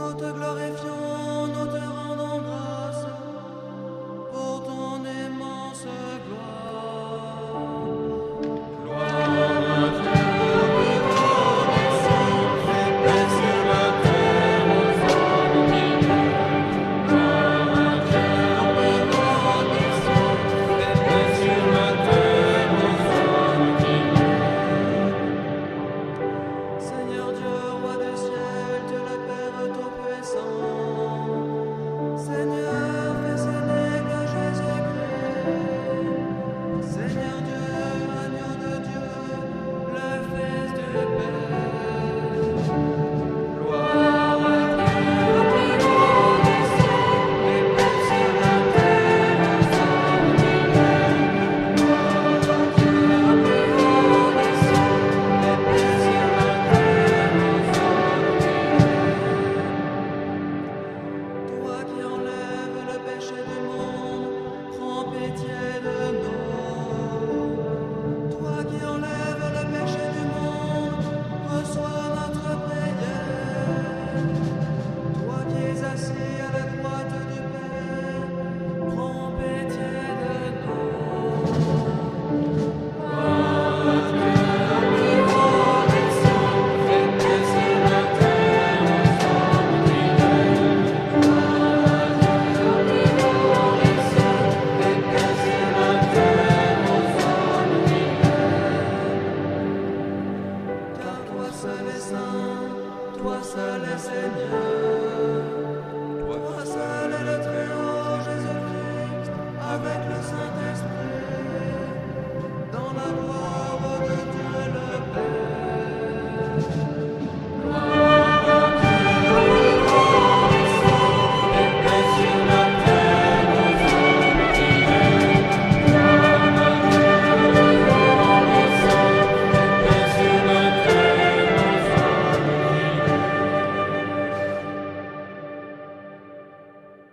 Nous te glorifions, nous te rendons grâce pour ton immense gloire. Gloire à Dieu, reconnaissant, fait paix sur la terre aux hommes qui l'aiment. Gloire à Dieu, reconnaissant, fait paix sur la terre aux hommes qui l'aiment. Seigneur Dieu, roi du ciel, Dieu le Père tout-puissant, Seigneur, fais naître que Jésus-Christ. Seigneur Dieu, agneau de Dieu, le Fils du Père. Gloire à Dieu, au plus haut des cieux, et paix sur la terre aux hommes qui l'aiment. Gloire à Dieu, au plus haut des cieux, et paix sur la terre aux hommes qui l'aiment. Toi qui enlèves le péché du monde, prends pitié de nous. Toi qui enlèves le péché du monde, reçois notre prière. Toi qui es assis à la droite du Père, prends pitié de nous. Gloire à Dieu, au plus haut des cieux, fais paix sur la terre aux hommes qui l'aiment. Gloire à Dieu, au plus haut des cieux, fais paix sur la terre aux hommes qui l'aiment. Car toi seul est saint, toi seul est Seigneur, toi seul est le Très-Haut Jésus-Christ, avec le Saint